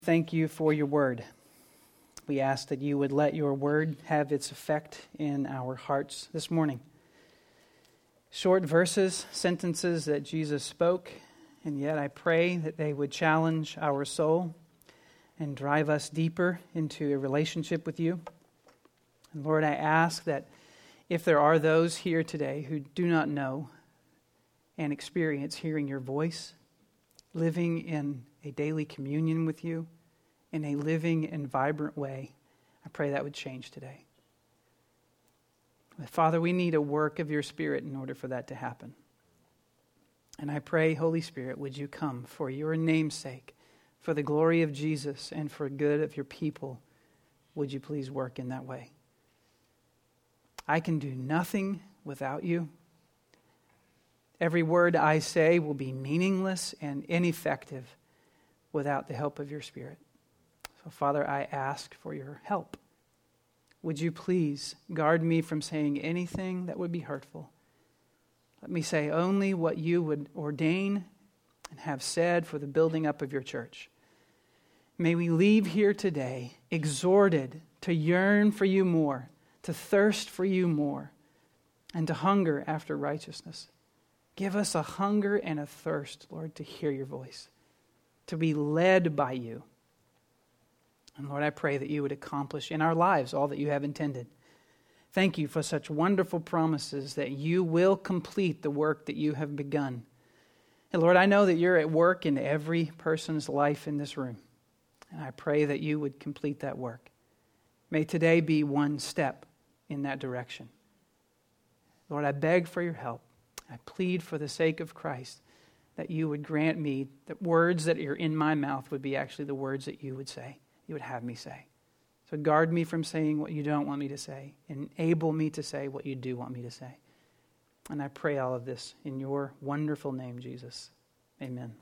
Thank you for your word. We ask that you would let your word have its effect in our hearts this morning. Short verses, sentences that Jesus spoke, and yet I pray that they would challenge our soul and drive us deeper into a relationship with you. And Lord, I ask that if there are those here today who do not know and experience hearing your voice, living in a daily communion with you in a living and vibrant way, I pray that would change today. Father, we need a work of your Spirit in order for that to happen. And I pray, Holy Spirit, would you come for your name's sake, for the glory of Jesus and for good of your people, would you please work in that way? I can do nothing without you. Every word I say will be meaningless and ineffective without the help of your Spirit. So, Father, I ask for your help. Would you please guard me from saying anything that would be hurtful? Let me say only what you would ordain and have said for the building up of your church. May we leave here today exhorted to yearn for you more, to thirst for you more, and to hunger after righteousness. Give us a hunger and a thirst, Lord, to hear your voice, to be led by you. And Lord, I pray that you would accomplish in our lives all that you have intended. Thank you for such wonderful promises that you will complete the work that you have begun. And Lord, I know that you're at work in every person's life in this room. And I pray that you would complete that work. May today be one step in that direction. Lord, I beg for your help. I plead for the sake of Christ that you would grant me that words that are in my mouth would be actually the words that you would say, you would have me say. So guard me from saying what you don't want me to say. Enable me to say what you do want me to say. And I pray all of this in your wonderful name, Jesus. Amen.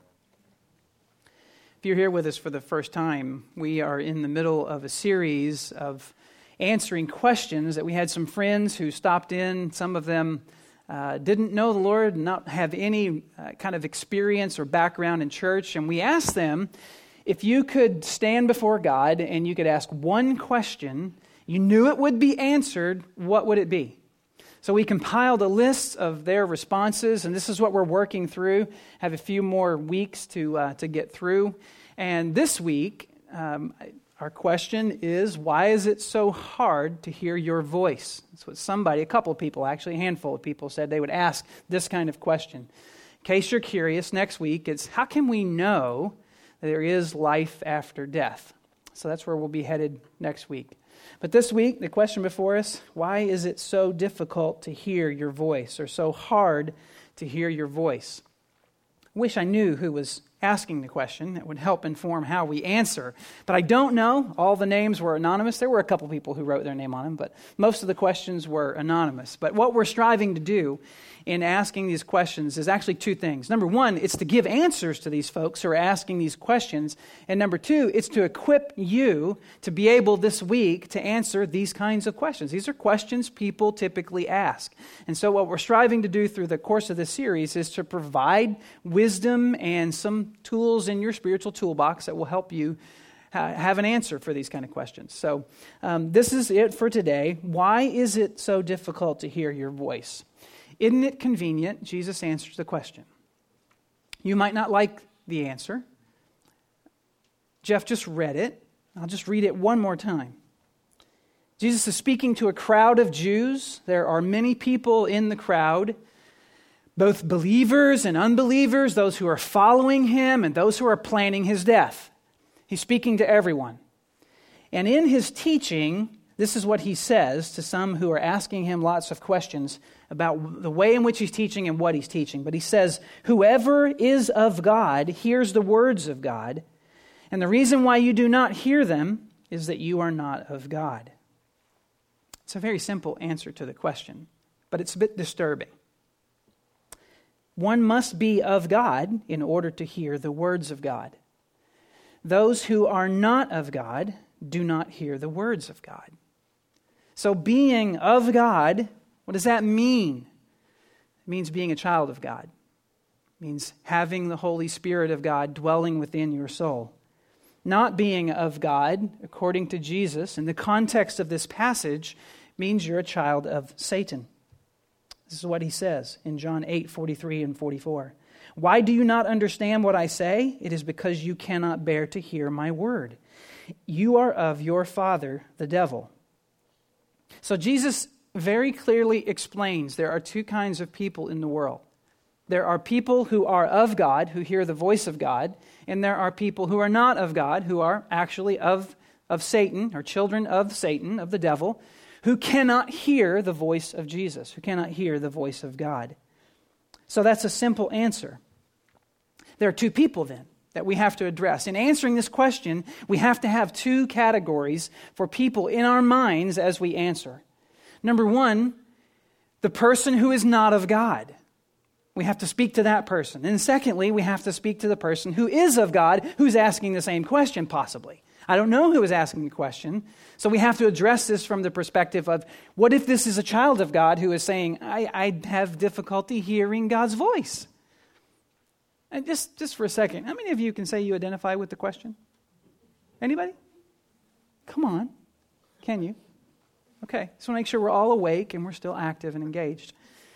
If you're here with us for the first time, we are in the middle of a series of answering questions that we had some friends who stopped in. Some of them didn't know the Lord, not have any kind of experience or background in church. And we asked them, if you could stand before God and you could ask one question, you knew it would be answered, what would it be? So we compiled a list of their responses, and this is what we're working through. Have a few more weeks to get through. And this week, our question is, why is it so hard to hear your voice? That's what a couple of people, actually, a handful of people said they would ask this kind of question. In case you're curious, next week, it's how can we know that there is life after death? So that's where we'll be headed next week. But this week, the question before us, why is it so difficult to hear your voice or so hard to hear your voice? I wish I knew who was asking the question. That would help inform how we answer. But I don't know. All the names were anonymous. There were a couple people who wrote their name on them, but most of the questions were anonymous. But what we're striving to do in asking these questions is actually two things. Number one, it's to give answers to these folks who are asking these questions. And number two, it's to equip you to be able this week to answer these kinds of questions. These are questions people typically ask. And so what we're striving to do through the course of this series is to provide wisdom and some tools in your spiritual toolbox that will help you have an answer for these kind of questions. So this is it for today. Why is it so difficult to hear your voice? Isn't it convenient? Jesus answers the question. You might not like the answer. Jeff just read it. I'll just read it one more time. Jesus is speaking to a crowd of Jews. There are many people in the crowd, both believers and unbelievers, those who are following him and those who are planning his death. He's speaking to everyone. And in his teaching, this is what he says to some who are asking him lots of questions about the way in which he's teaching and what he's teaching. But he says, whoever is of God hears the words of God, and the reason why you do not hear them is that you are not of God. It's a very simple answer to the question, but it's a bit disturbing. One must be of God in order to hear the words of God. Those who are not of God do not hear the words of God. So being of God, what does that mean? It means being a child of God. It means having the Holy Spirit of God dwelling within your soul. Not being of God, according to Jesus, in the context of this passage, means you're a child of Satan. This is what he says in John 8:43 and 44. Why do you not understand what I say? It is because you cannot bear to hear my word. You are of your father, the devil. So Jesus very clearly explains there are two kinds of people in the world. There are people who are of God, who hear the voice of God, and there are people who are not of God, who are actually of Satan, or children of Satan, of the devil, who cannot hear the voice of Jesus, who cannot hear the voice of God. So that's a simple answer. There are two people then that we have to address. In answering this question, we have to have two categories for people in our minds as we answer. Number one, the person who is not of God. We have to speak to that person. And secondly, we have to speak to the person who is of God, who's asking the same question, possibly. I don't know who is asking the question, so we have to address this from the perspective of, what if this is a child of God who is saying, I have difficulty hearing God's voice? And just for a second, how many of you can say you identify with the question? Anybody? Come on. Can you? Okay, so make sure we're all awake and we're still active and engaged.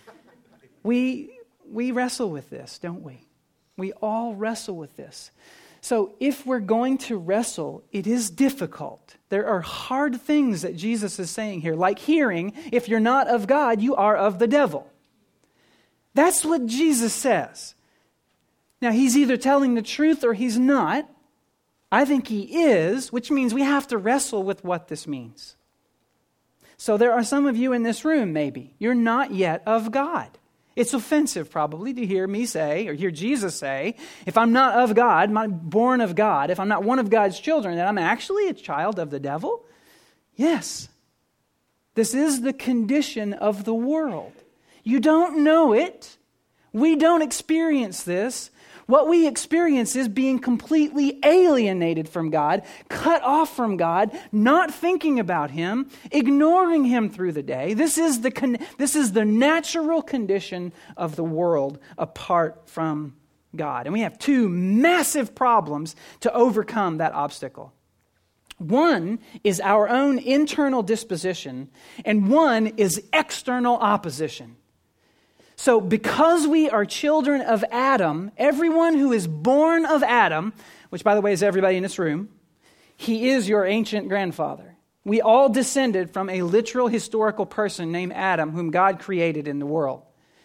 We wrestle with this, don't we? We all wrestle with this. So if we're going to wrestle, it is difficult. There are hard things that Jesus is saying here, like hearing, if you're not of God, you are of the devil. That's what Jesus says. Now, he's either telling the truth or he's not. I think he is, which means we have to wrestle with what this means. So there are some of you in this room, maybe, you're not yet of God. It's offensive probably to hear me say, or hear Jesus say, if I'm not of God, not born of God, if I'm not one of God's children, then I'm actually a child of the devil? Yes. This is the condition of the world. You don't know it. We don't experience this. What we experience is being completely alienated from God, cut off from God, not thinking about Him, ignoring Him through the day. This is the natural condition of the world apart from God. And we have two massive problems to overcome that obstacle. One is our own internal disposition, and one is external opposition. So because we are children of Adam, everyone who is born of Adam, which by the way is everybody in this room, he is your ancient grandfather. We all descended from a literal historical person named Adam, whom God created in the world.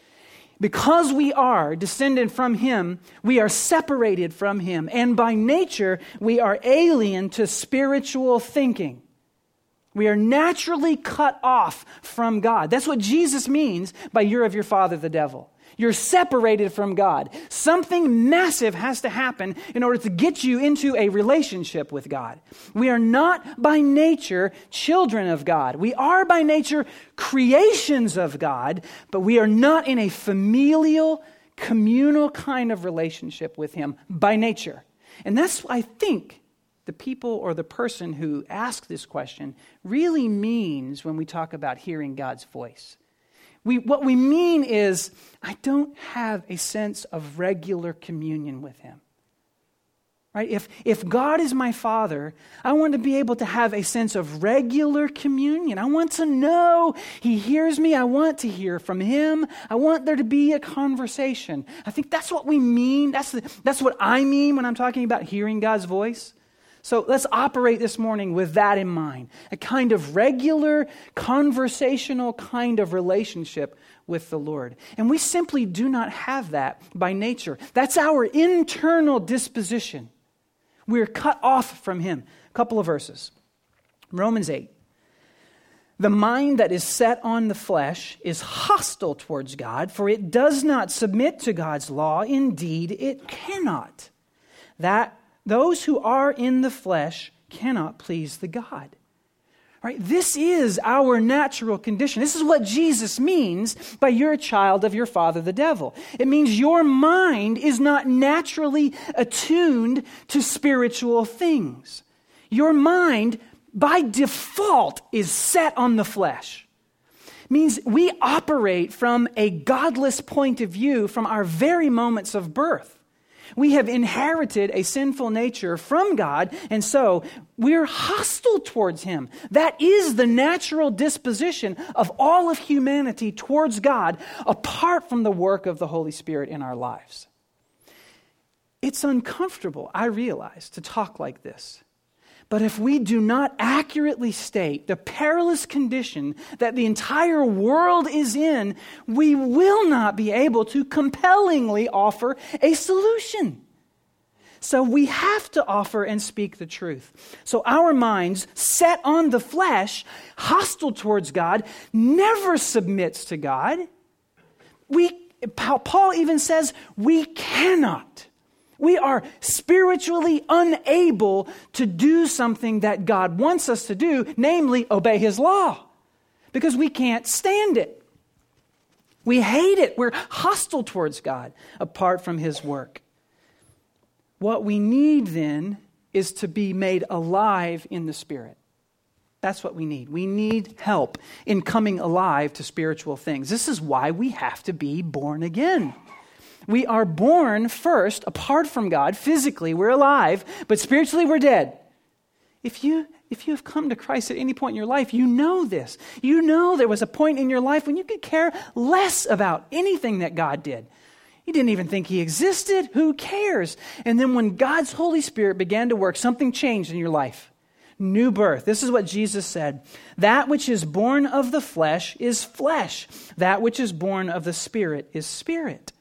Because we are descended from him, we are separated from him, and by nature we are alien to spiritual thinking. We are naturally cut off from God. That's what Jesus means by you're of your father, the devil. You're separated from God. Something massive has to happen in order to get you into a relationship with God. We are not by nature children of God. We are by nature creations of God, but we are not in a familial, communal kind of relationship with Him by nature. And that's, I think, the people or the person who asked this question really means when we talk about hearing God's voice. What we mean is, I don't have a sense of regular communion with Him. Right? If God is my Father, I want to be able to have a sense of regular communion. I want to know He hears me. I want to hear from Him. I want there to be a conversation. I think that's what we mean. That's what I mean when I'm talking about hearing God's voice. So let's operate this morning with that in mind. A kind of regular, conversational kind of relationship with the Lord. And we simply do not have that by nature. That's our internal disposition. We're cut off from Him. A couple of verses. Romans 8. The mind that is set on the flesh is hostile towards God, for it does not submit to God's law. Indeed, it cannot. Those who are in the flesh cannot please the God. Right? This is our natural condition. This is what Jesus means by you're a child of your father, the devil. It means your mind is not naturally attuned to spiritual things. Your mind, by default, is set on the flesh. It means we operate from a godless point of view from our very moments of birth. We have inherited a sinful nature from God, and so we're hostile towards Him. That is the natural disposition of all of humanity towards God, apart from the work of the Holy Spirit in our lives. It's uncomfortable, I realize, to talk like this. But if we do not accurately state the perilous condition that the entire world is in, we will not be able to compellingly offer a solution. So we have to offer and speak the truth. So our minds set on the flesh, hostile towards God, never submits to God. Paul even says we cannot. We are spiritually unable to do something that God wants us to do, namely obey His law, because we can't stand it. We hate it. We're hostile towards God apart from His work. What we need then is to be made alive in the Spirit. That's what we need. We need help in coming alive to spiritual things. This is why we have to be born again. We are born first, apart from God. Physically, we're alive, but spiritually, we're dead. If you have come to Christ at any point in your life, you know this. You know there was a point in your life when you could care less about anything that God did. You didn't even think He existed. Who cares? And then when God's Holy Spirit began to work, something changed in your life. New birth. This is what Jesus said. That which is born of the flesh is flesh. That which is born of the Spirit is spirit.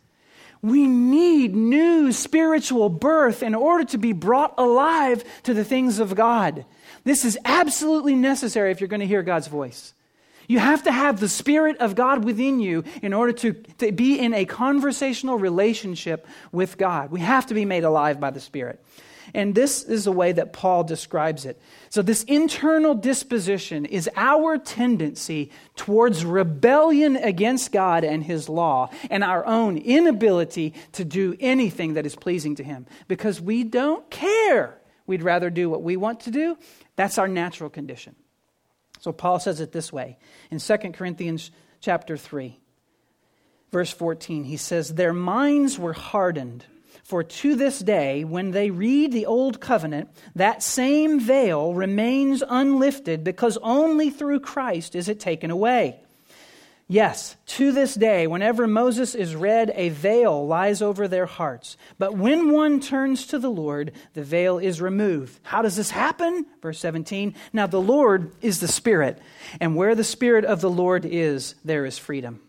We need new spiritual birth in order to be brought alive to the things of God. This is absolutely necessary if you're going to hear God's voice. You have to have the Spirit of God within you in order to be in a conversational relationship with God. We have to be made alive by the Spirit. And this is the way that Paul describes it. So this internal disposition is our tendency towards rebellion against God and His law, and our own inability to do anything that is pleasing to Him, because we don't care. We'd rather do what we want to do. That's our natural condition. So Paul says it this way in 2 Corinthians chapter 3, verse 14. He says, "Their minds were hardened. For to this day, when they read the Old Covenant, that same veil remains unlifted, because only through Christ is it taken away. Yes, to this day, whenever Moses is read, a veil lies over their hearts. But when one turns to the Lord, the veil is removed." How does this happen? Verse 17, "Now the Lord is the Spirit, and where the Spirit of the Lord is, there is freedom."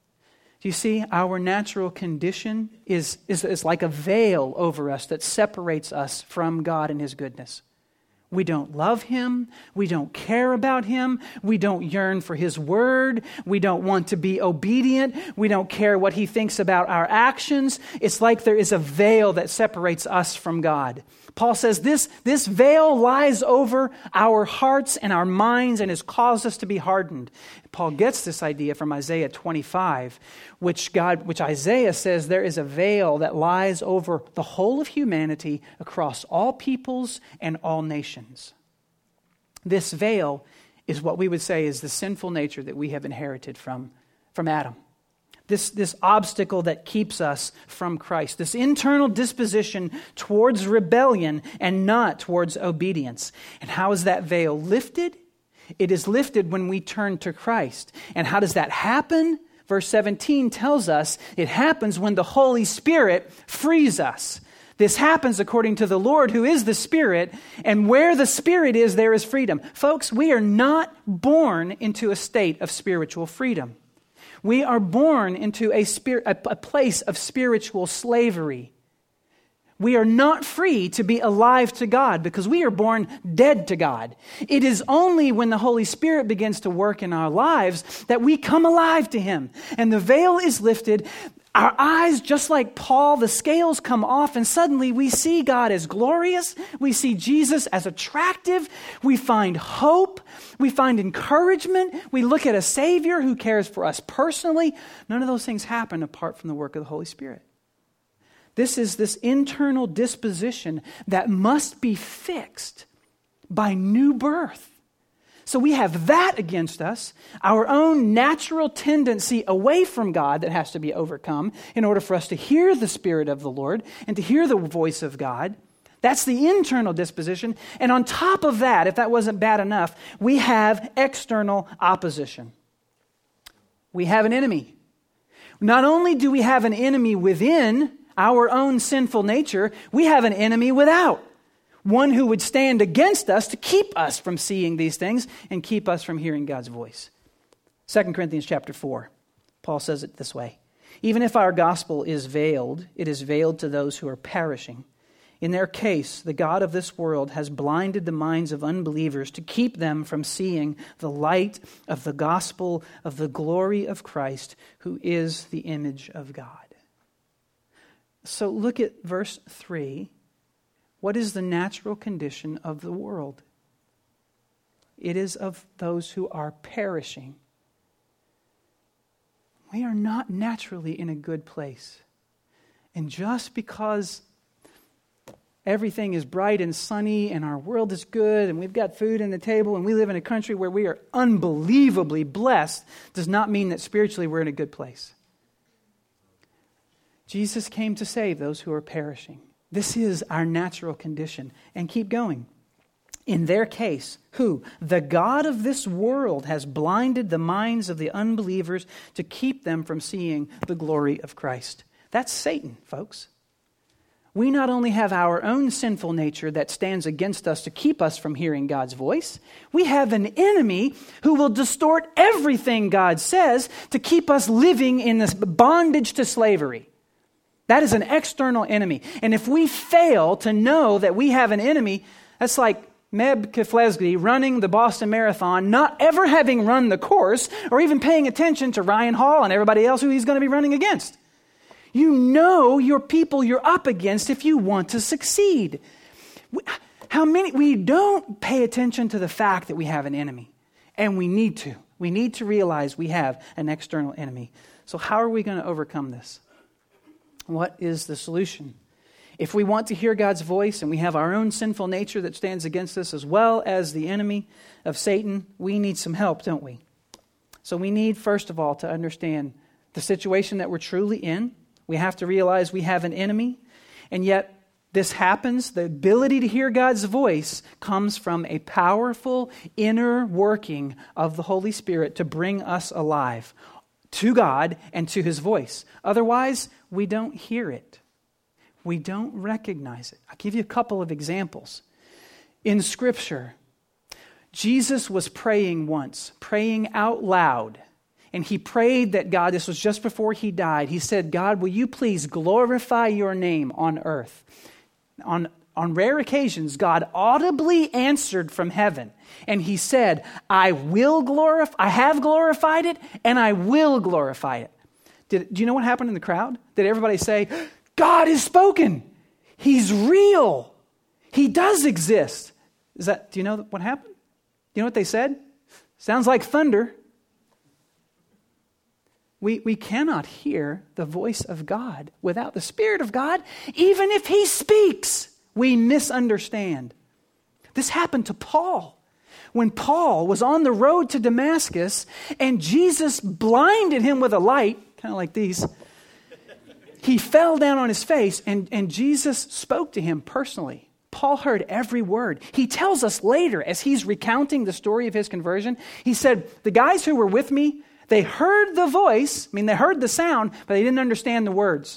Do you see, our natural condition is like a veil over us that separates us from God and His goodness. We don't love Him. We don't care about Him. We don't yearn for His word. We don't want to be obedient. We don't care what He thinks about our actions. It's like there is a veil that separates us from God. Paul says this veil lies over our hearts and our minds and has caused us to be hardened. Paul gets this idea from Isaiah 25, which Isaiah says there is a veil that lies over the whole of humanity across all peoples and all nations. This veil is what we would say is the sinful nature that we have inherited from Adam. This obstacle that keeps us from Christ, this internal disposition towards rebellion and not towards obedience. And how is that veil lifted? It is lifted when we turn to Christ. And how does that happen? Verse 17 tells us it happens when the Holy Spirit frees us. This happens according to the Lord, who is the Spirit, and where the Spirit is, there is freedom. Folks, we are not born into a state of spiritual freedom. We are born into a place of spiritual slavery. We are not free to be alive to God because we are born dead to God. It is only when the Holy Spirit begins to work in our lives that we come alive to Him. And the veil is lifted. Our eyes, just like Paul, the scales come off, and suddenly we see God as glorious. We see Jesus as attractive. We find hope. We find encouragement. We look at a Savior who cares for us personally. None of those things happen apart from the work of the Holy Spirit. This is this internal disposition that must be fixed by new birth. So we have that against us, our own natural tendency away from God that has to be overcome in order for us to hear the Spirit of the Lord and to hear the voice of God. That's the internal disposition. And on top of that, if that wasn't bad enough, we have external opposition. We have an enemy. Not only do we have an enemy within our own sinful nature, we have an enemy without. One who would stand against us to keep us from seeing these things and keep us from hearing God's voice. 2 Corinthians chapter 4, Paul says it this way. Even if our gospel is veiled, it is veiled to those who are perishing. In their case, the God of this world has blinded the minds of unbelievers to keep them from seeing the light of the gospel of the glory of Christ, who is the image of God. So look at verse 3. What is the natural condition of the world? It is of those who are perishing. We are not naturally in a good place. And just because everything is bright and sunny and our world is good and we've got food on the table and we live in a country where we are unbelievably blessed does not mean that spiritually we're in a good place. Jesus came to save those who are perishing. This is our natural condition. And keep going. In their case, who? The God of this world has blinded the minds of the unbelievers to keep them from seeing the glory of Christ. That's Satan, folks. We not only have our own sinful nature that stands against us to keep us from hearing God's voice, we have an enemy who will distort everything God says to keep us living in this bondage to slavery. That is an external enemy. And if we fail to know that we have an enemy, that's like Meb Keflezighi running the Boston Marathon, not ever having run the course or even paying attention to Ryan Hall and everybody else who he's going to be running against. You know your people you're up against if you want to succeed. We don't pay attention to the fact that we have an enemy. And we need to. We need to realize we have an external enemy. So how are we going to overcome this? What is the solution? If we want to hear God's voice and we have our own sinful nature that stands against us as well as the enemy of Satan, we need some help, don't we? So we need, first of all, to understand the situation that we're truly in. We have to realize we have an enemy, and yet this happens. The ability to hear God's voice comes from a powerful inner working of the Holy Spirit to bring us alive to God and to His voice. Otherwise, we don't hear it. We don't recognize it. I'll give you a couple of examples. In Scripture, Jesus was praying once, praying out loud. And he prayed that God, this was just before he died, he said, God, will you please glorify your name on earth? On rare occasions, God audibly answered from heaven. And he said, I have glorified it, and I will glorify it. Do you know what happened in the crowd? Did everybody say, God has spoken. He's real. He does exist. Do you know what happened? Do you know what they said? Sounds like thunder. We cannot hear the voice of God without the Spirit of God. Even if He speaks, we misunderstand. This happened to Paul. When Paul was on the road to Damascus and Jesus blinded him with a light, kind of like these, he fell down on his face and Jesus spoke to him personally. Paul heard every word. He tells us later, as he's recounting the story of his conversion, he said, the guys who were with me, they heard the voice, they heard the sound, but they didn't understand the words.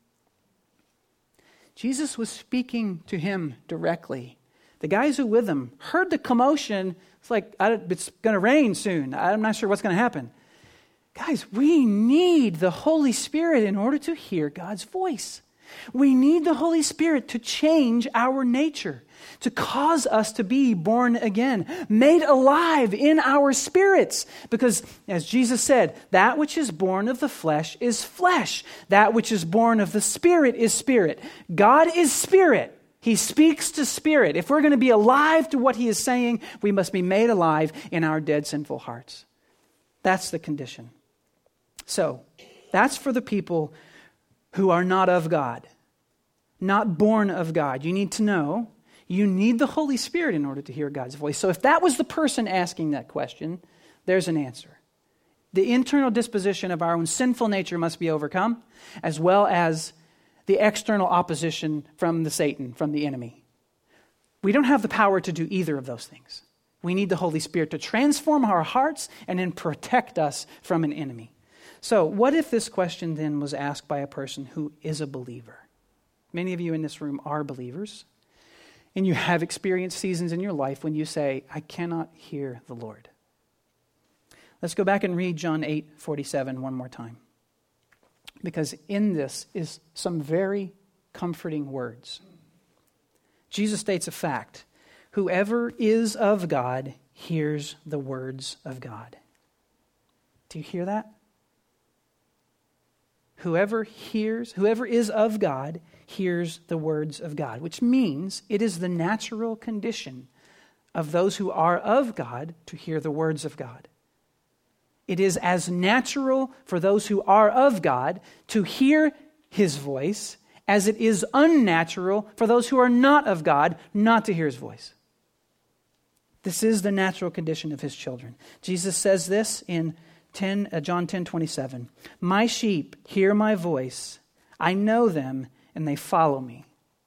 Jesus was speaking to him directly. The guys who were with him heard the commotion. It's like, it's going to rain soon. I'm not sure what's going to happen. Guys, we need the Holy Spirit in order to hear God's voice. We need the Holy Spirit to change our nature, to cause us to be born again, made alive in our spirits. Because, as Jesus said, that which is born of the flesh is flesh. That which is born of the Spirit is spirit. God is spirit. He speaks to spirit. If we're going to be alive to what He is saying, we must be made alive in our dead, sinful hearts. That's the condition. So, that's for the people who are not of God, not born of God. You need to know You need the Holy Spirit in order to hear God's voice. So if that was the person asking that question, there's an answer. The internal disposition of our own sinful nature must be overcome, as well as the external opposition from Satan, from the enemy. We don't have the power to do either of those things. We need the Holy Spirit to transform our hearts and then protect us from an enemy. So what if this question then was asked by a person who is a believer? Many of you in this room are believers, and you have experienced seasons in your life when you say, I cannot hear the Lord. Let's go back and read John 8:47 one more time, because in this is some very comforting words. Jesus states a fact. Whoever is of God hears the words of God. Do you hear that? Whoever is of God hears the words of God, which means it is the natural condition of those who are of God to hear the words of God. It is as natural for those who are of God to hear His voice as it is unnatural for those who are not of God not to hear His voice. This is the natural condition of His children. Jesus says this in John 10:27. My sheep hear my voice. I know them and they follow me.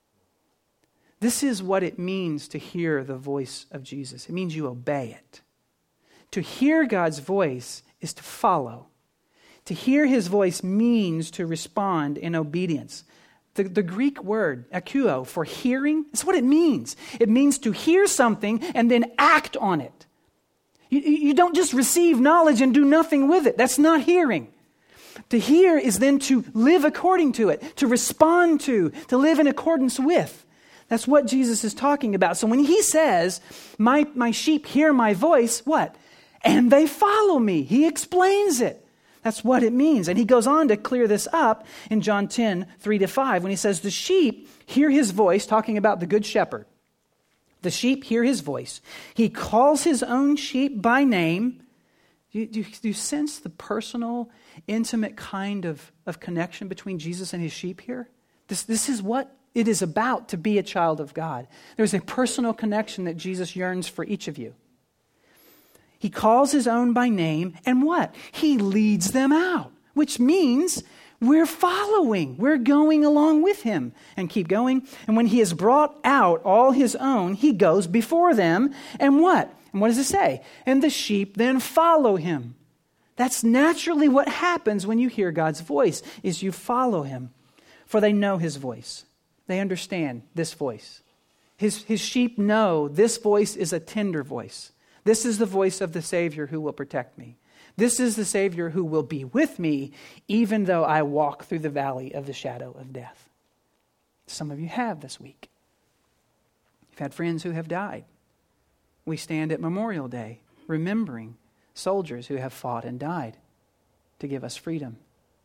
This is what it means to hear the voice of Jesus. It means you obey it. To hear God's voice is to follow. To hear His voice means to respond in obedience. The Greek word, akouo, for hearing, is what it means. It means to hear something and then act on it. You don't just receive knowledge and do nothing with it. That's not hearing. To hear is then to live according to it, to respond to live in accordance with. That's what Jesus is talking about. So when He says, my sheep hear my voice, what? And they follow me. He explains it. That's what it means. And He goes on to clear this up in John 10:3-5, when He says, the sheep hear His voice, talking about the good shepherd. The sheep hear His voice. He calls His own sheep by name. Do you sense the personal, intimate kind of connection between Jesus and His sheep here? This is what it is about to be a child of God. There's a personal connection that Jesus yearns for each of you. He calls His own by name, and what? He leads them out, which means we're following. We're going along with Him. And keep going. And when He has brought out all His own, He goes before them. And what? And what does it say? And the sheep then follow Him. That's naturally what happens when you hear God's voice, is you follow Him. For they know His voice. They understand this voice. His sheep know this voice is a tender voice. This is the voice of the Savior who will protect me. This is the Savior who will be with me even though I walk through the valley of the shadow of death. Some of you have this week. You've had friends who have died. We stand at Memorial Day remembering soldiers who have fought and died to give us freedom.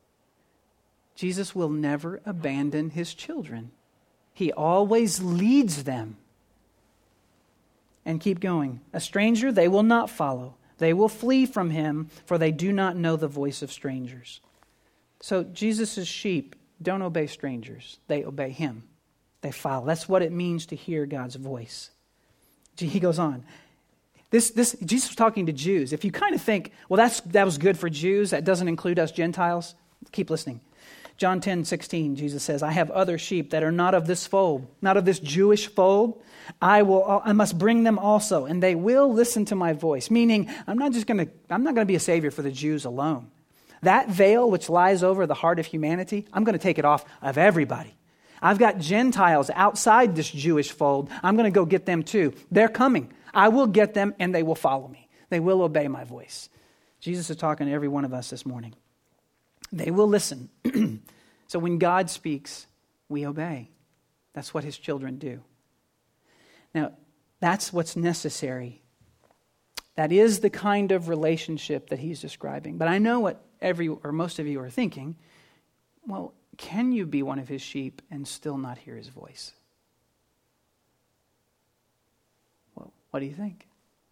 Jesus will never abandon His children. He always leads them. And keep going. A stranger they will not follow. They will flee from Him, for they do not know the voice of strangers. So Jesus' sheep don't obey strangers. They obey Him. They follow. That's what it means to hear God's voice. He goes on. Jesus was talking to Jews. If you kind of think, well, that was good for Jews, that doesn't include us Gentiles, keep listening. John 10:16, Jesus says, I have other sheep that are not of this fold, not of this Jewish fold. I must bring them also, and they will listen to my voice. Meaning, I'm not going to be a savior for the Jews alone. That veil which lies over the heart of humanity, I'm going to take it off of everybody. I've got Gentiles outside this Jewish fold. I'm going to go get them too. They're coming. I will get them, and they will follow me. They will obey my voice. Jesus is talking to every one of us this morning. They will listen. So when God speaks, we obey. That's what His children do. Now, that's what's necessary. That is the kind of relationship that He's describing. But I know what most of you are thinking. Well, can you be one of His sheep and still not hear His voice? Well, what do you think?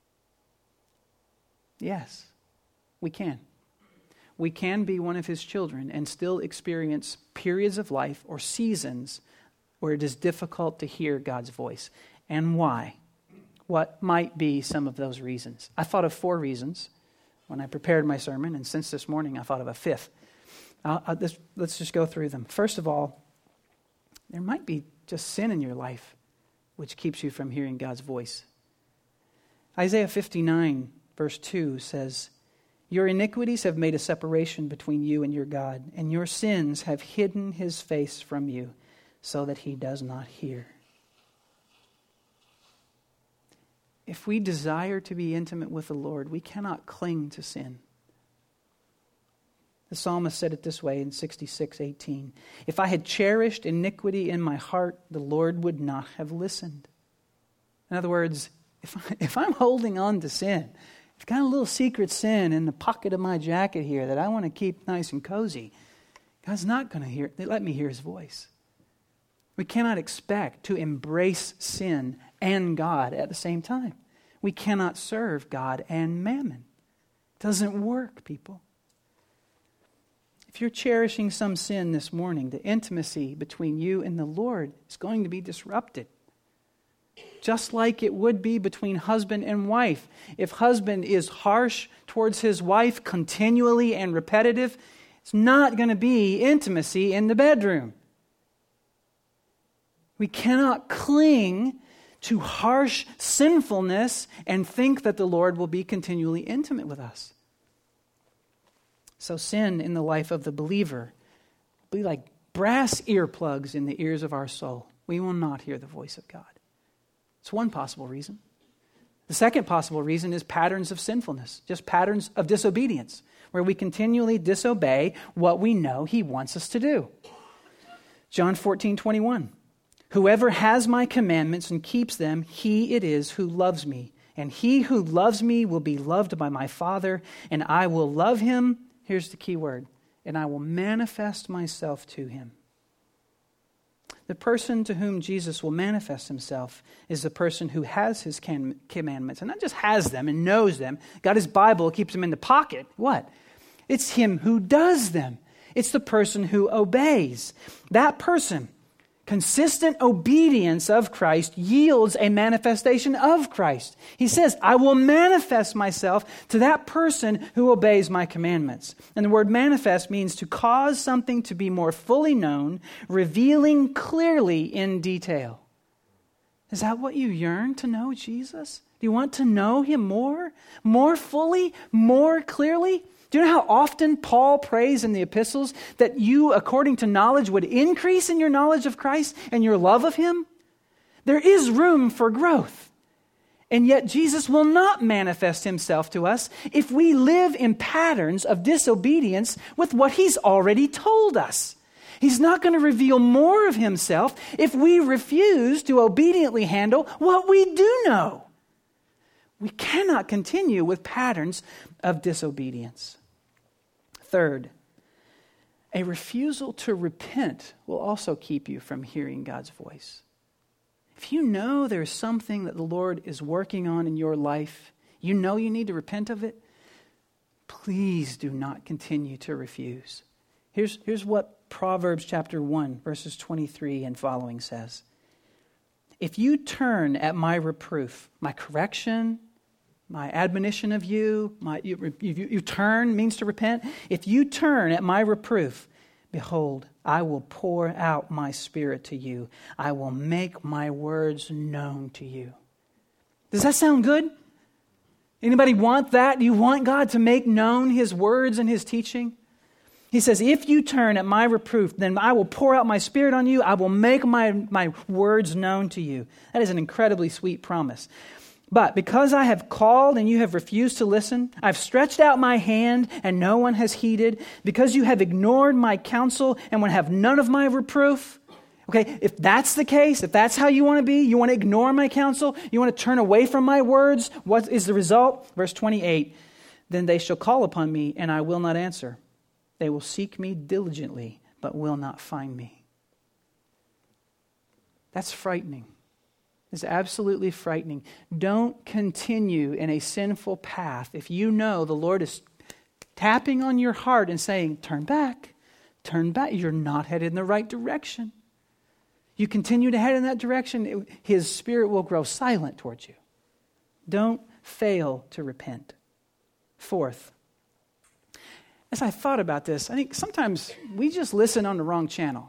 Yes, we can. We can be one of His children and still experience periods of life or seasons where it is difficult to hear God's voice. and why. What might be some of those reasons? I thought of 4 reasons when I prepared my sermon, and since this morning I thought of a 5th. Let's just go through them. First of all, there might be just sin in your life which keeps you from hearing God's voice. Isaiah 59 verse 2 says, "Your iniquities have made a separation between you and your God, and your sins have hidden his face from you so that he does not hear." If we desire to be intimate with the Lord, we cannot cling to sin. The psalmist said it this way in 66:18. "If I had cherished iniquity in my heart, the Lord would not have listened." In other words, if I'm holding on to sin, I've got a little secret sin in the pocket of my jacket here that I want to keep nice and cozy, God's not going to let me hear his voice. We cannot expect to embrace sin and God at the same time. We cannot serve God and mammon. It doesn't work, people. If you're cherishing some sin this morning, the intimacy between you and the Lord is going to be disrupted. Just like it would be between husband and wife. If husband is harsh towards his wife continually and repetitive, it's not going to be intimacy in the bedroom. We cannot cling to harsh sinfulness and think that the Lord will be continually intimate with us. So sin in the life of the believer will be like brass earplugs in the ears of our soul. We will not hear the voice of God. It's one possible reason. The second possible reason is patterns of sinfulness, just patterns of disobedience, where we continually disobey what we know he wants us to do. John 14:21. "Whoever has my commandments and keeps them, he it is who loves me. And he who loves me will be loved by my Father, and I will love him," here's the key word, "and I will manifest myself to him." The person to whom Jesus will manifest himself is the person who has his commandments, and not just has them and knows them, got his Bible, keeps them in the pocket. What? It's him who does them. It's the person who obeys. That person, consistent obedience of Christ yields a manifestation of Christ. He says, "I will manifest myself to that person who obeys my commandments." And the word manifest means to cause something to be more fully known, revealing clearly in detail. Is that what you yearn to know, Jesus? Do you want to know him more fully, more clearly? Do you know how often Paul prays in the epistles that you, according to knowledge, would increase in your knowledge of Christ and your love of him? There is room for growth. And yet Jesus will not manifest himself to us if we live in patterns of disobedience with what he's already told us. He's not going to reveal more of himself if we refuse to obediently handle what we do know. We cannot continue with patterns of disobedience. Third, a refusal to repent will also keep you from hearing God's voice. If you know there's something that the Lord is working on in your life, you know you need to repent of it, please do not continue to refuse. Here's what Proverbs chapter 1, verses 23 and following says. "If you turn at my reproof," my correction, my admonition of you, you turn means to repent. "If you turn at my reproof, behold, I will pour out my spirit to you. I will make my words known to you." Does that sound good? Anybody want that? Do you want God to make known his words and his teaching? He says, "If you turn at my reproof, then I will pour out my spirit on you. I will make my words known to you." That is an incredibly sweet promise. "But because I have called and you have refused to listen, I've stretched out my hand and no one has heeded, because you have ignored my counsel and would have none of my reproof." Okay, if that's the case, if that's how you want to be, you want to ignore my counsel, you want to turn away from my words, what is the result? Verse 28, "Then they shall call upon me and I will not answer. They will seek me diligently, but will not find me." That's frightening. It's absolutely frightening. Don't continue in a sinful path if you know the Lord is tapping on your heart and saying, turn back, you're not headed in the right direction. You continue to head in that direction, His Spirit will grow silent towards you. Don't fail to repent. Fourth, as I thought about this, I think sometimes we just listen on the wrong channel.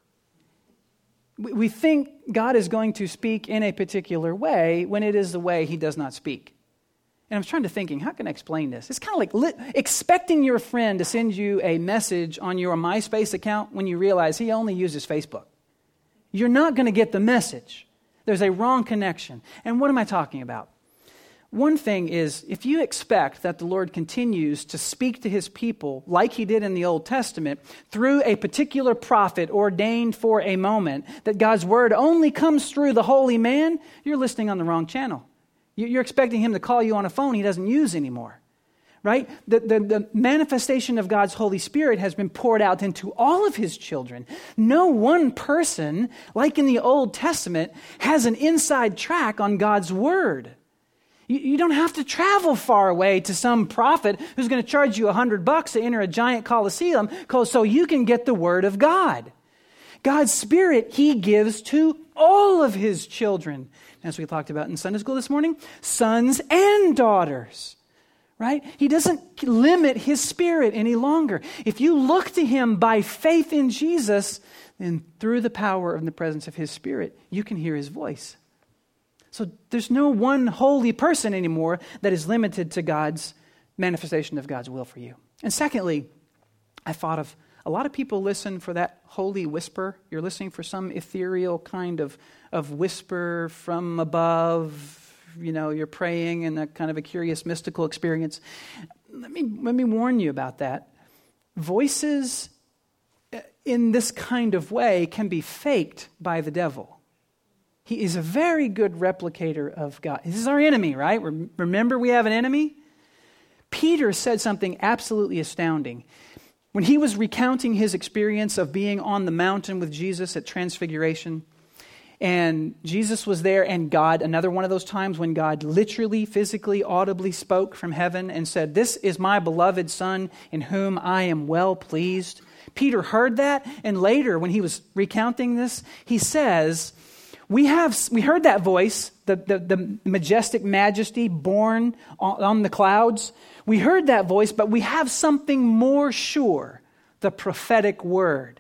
We think God is going to speak in a particular way when it is the way He does not speak. And I was trying to thinking, how can I explain this? It's kind of like expecting your friend to send you a message on your MySpace account when you realize he only uses Facebook. You're not going to get the message. There's a wrong connection. And what am I talking about? One thing is, if you expect that the Lord continues to speak to His people like He did in the Old Testament through a particular prophet ordained for a moment, that God's word only comes through the holy man, you're listening on the wrong channel. You're expecting Him to call you on a phone He doesn't use anymore, right? The manifestation of God's Holy Spirit has been poured out into all of His children. No one person, like in the Old Testament, has an inside track on God's word. You don't have to travel far away to some prophet who's going to charge you $100 to enter a giant coliseum so you can get the word of God. God's Spirit He gives to all of His children. As we talked about in Sunday school this morning, sons and daughters, right? He doesn't limit His Spirit any longer. If you look to Him by faith in Jesus, then through the power and the presence of His Spirit, you can hear His voice. So there's no one holy person anymore that is limited to God's manifestation of God's will for you. And secondly, I thought of a lot of people listen for that holy whisper. You're listening for some ethereal kind of whisper from above. You know, you're praying in a kind of a curious mystical experience. Let me warn you about that. Voices in this kind of way can be faked by the devil. He is a very good replicator of God. This is our enemy, right? Remember, we have an enemy? Peter said something absolutely astounding. When he was recounting his experience of being on the mountain with Jesus at Transfiguration, and Jesus was there, and God, another one of those times when God literally, physically, audibly spoke from heaven and said, "This is my beloved Son in whom I am well pleased." Peter heard that, and later when he was recounting this, he says, we heard that voice, the majestic majesty born on the clouds. We heard that voice, but we have something more sure, the prophetic word.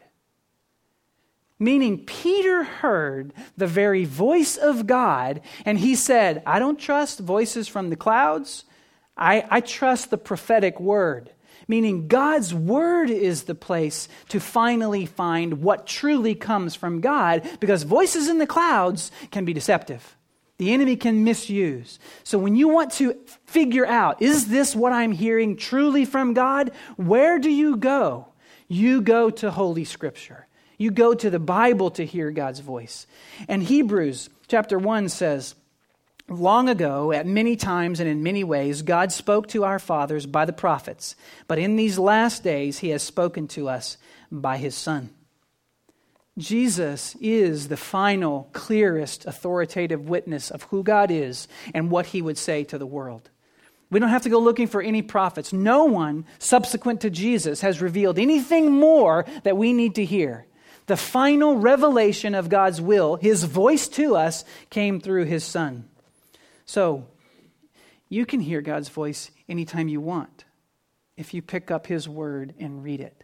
Meaning Peter heard the very voice of God, and he said, I don't trust voices from the clouds. I trust the prophetic word. Meaning God's word is the place to finally find what truly comes from God, because voices in the clouds can be deceptive. The enemy can misuse. So when you want to figure out, is this what I'm hearing truly from God? Where do you go? You go to Holy Scripture. You go to the Bible to hear God's voice. And Hebrews chapter 1 says, long ago, at many times and in many ways, God spoke to our fathers by the prophets. But in these last days, He has spoken to us by His Son. Jesus is the final, clearest, authoritative witness of who God is and what He would say to the world. We don't have to go looking for any prophets. No one subsequent to Jesus has revealed anything more that we need to hear. The final revelation of God's will, His voice to us, came through His Son. So, you can hear God's voice anytime you want if you pick up His word and read it.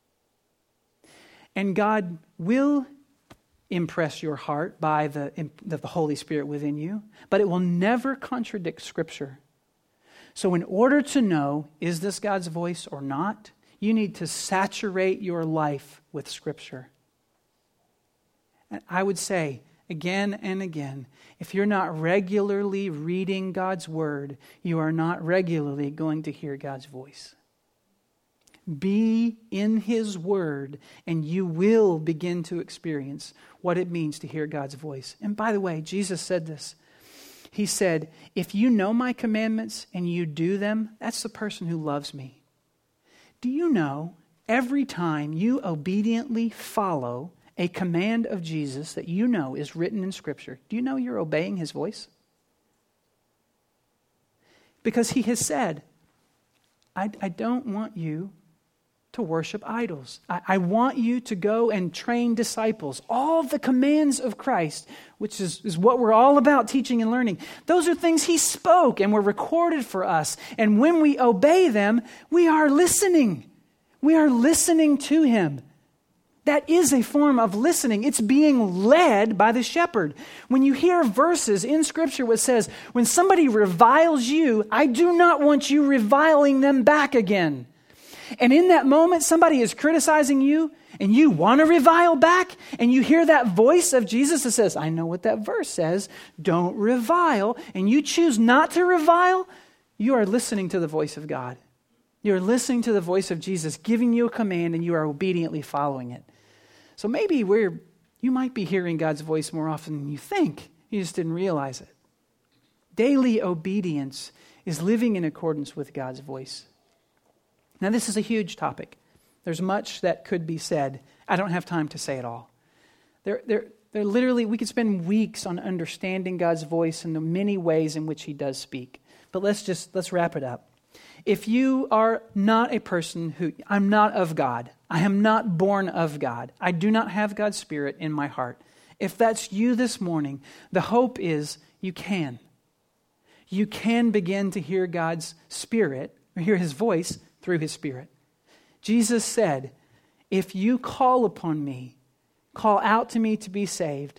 And God will impress your heart by the Holy Spirit within you, but it will never contradict Scripture. So in order to know, is this God's voice or not, you need to saturate your life with Scripture. And I would say, again and again, if you're not regularly reading God's Word, you are not regularly going to hear God's voice. Be in His Word, and you will begin to experience what it means to hear God's voice. And by the way, Jesus said this. He said, if you know my commandments and you do them, that's the person who loves me. Do you know, every time you obediently follow a command of Jesus that you know is written in Scripture, do you know you're obeying His voice? Because He has said, I don't want you to worship idols. I want you to go and train disciples. All the commands of Christ, which is what we're all about teaching and learning, those are things he spoke and were recorded for us. And when we obey them, we are listening. We are listening to him. That is a form of listening. It's being led by the shepherd. When you hear verses in Scripture which says, when somebody reviles you, I do not want you reviling them back again. And in that moment, somebody is criticizing you, and you want to revile back, and you hear that voice of Jesus that says, I know what that verse says, don't revile, and you choose not to revile, you are listening to the voice of God. You're listening to the voice of Jesus giving you a command, and you are obediently following it. So maybe you might be hearing God's voice more often than you think. You just didn't realize it. Daily obedience is living in accordance with God's voice. Now, this is a huge topic. There's much that could be said. I don't have time to say it all. There literally, we could spend weeks on understanding God's voice and the many ways in which he does speak. But let's wrap it up. If you are not a person who, I'm not of God, I am not born of God, I do not have God's Spirit in my heart. If that's you this morning, the hope is you can. You can begin to hear God's Spirit, or hear his voice through his Spirit. Jesus said, if you call upon me, call out to me to be saved,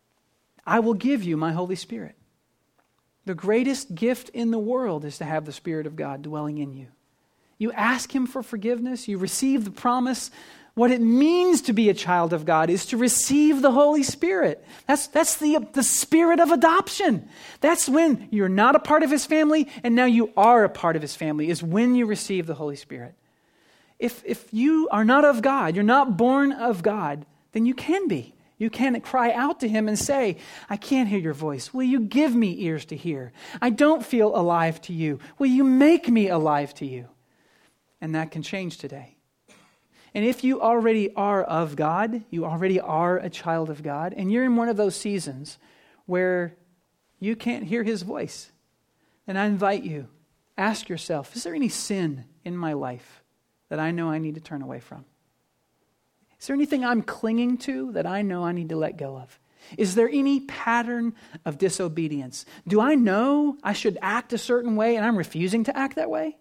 I will give you my Holy Spirit. The greatest gift in the world is to have the Spirit of God dwelling in you. You ask him for forgiveness. You receive the promise. What it means to be a child of God is to receive the Holy Spirit. That's the spirit of adoption. That's when you're not a part of his family and now you are a part of his family, is when you receive the Holy Spirit. If you are not of God, you're not born of God, then you can be. You can cry out to him and say, I can't hear your voice. Will you give me ears to hear? I don't feel alive to you. Will you make me alive to you? And that can change today. And if you already are of God, you already are a child of God, and you're in one of those seasons where you can't hear his voice, then I invite you, ask yourself, is there any sin in my life that I know I need to turn away from? Is there anything I'm clinging to that I know I need to let go of? Is there any pattern of disobedience? Do I know I should act a certain way and I'm refusing to act that way?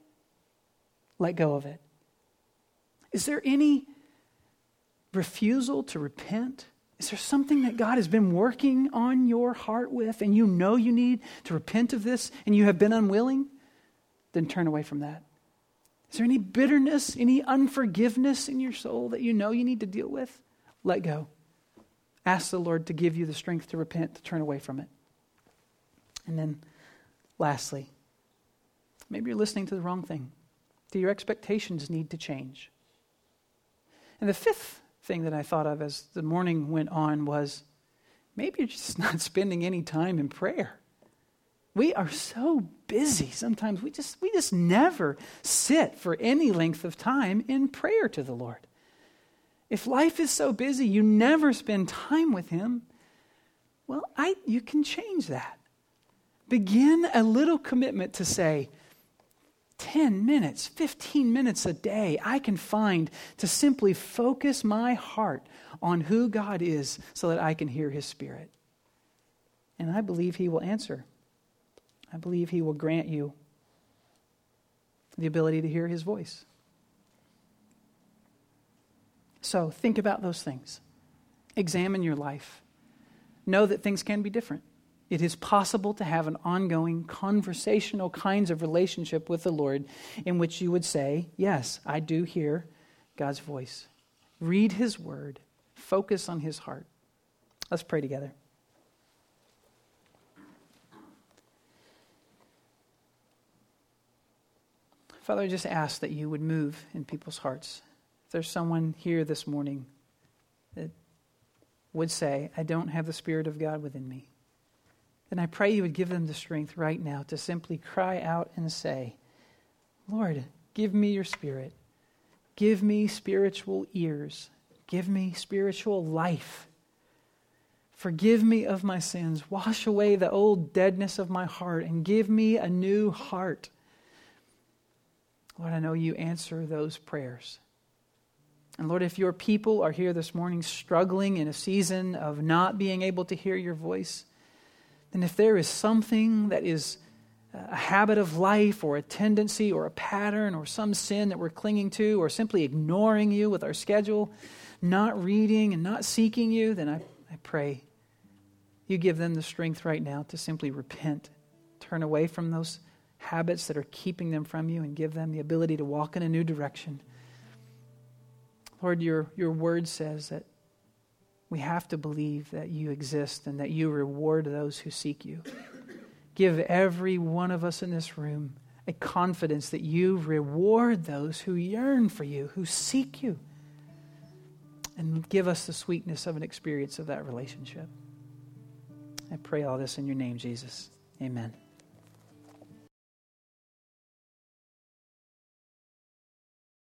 Let go of it. Is there any refusal to repent? Is there something that God has been working on your heart with and you know you need to repent of this and you have been unwilling? Then turn away from that. Is there any bitterness, any unforgiveness in your soul that you know you need to deal with? Let go. Ask the Lord to give you the strength to repent, to turn away from it. And then, lastly, maybe you're listening to the wrong thing. Do your expectations need to change? And the fifth thing that I thought of as the morning went on was, maybe you're just not spending any time in prayer. We are so busy. Sometimes we just never sit for any length of time in prayer to the Lord. If life is so busy, you never spend time with him, well, you can change that. Begin a little commitment to say, 10 minutes, 15 minutes a day I can find to simply focus my heart on who God is so that I can hear his Spirit. And I believe he will answer. I believe he will grant you the ability to hear his voice. So think about those things. Examine your life. Know that things can be different. It is possible to have an ongoing conversational kinds of relationship with the Lord in which you would say, yes, I do hear God's voice. Read his word. Focus on his heart. Let's pray together. Father, I just ask that you would move in people's hearts. If there's someone here this morning that would say, I don't have the Spirit of God within me, then I pray you would give them the strength right now to simply cry out and say, Lord, give me your Spirit. Give me spiritual ears. Give me spiritual life. Forgive me of my sins. Wash away the old deadness of my heart and give me a new heart. Lord, I know you answer those prayers. And Lord, if your people are here this morning struggling in a season of not being able to hear your voice, then if there is something that is a habit of life or a tendency or a pattern or some sin that we're clinging to or simply ignoring you with our schedule, not reading and not seeking you, then I pray you give them the strength right now to simply repent, turn away from those habits that are keeping them from you and give them the ability to walk in a new direction. Lord, your word says that we have to believe that you exist and that you reward those who seek you. Give every one of us in this room a confidence that you reward those who yearn for you, who seek you. And give us the sweetness of an experience of that relationship. I pray all this in your name, Jesus. Amen.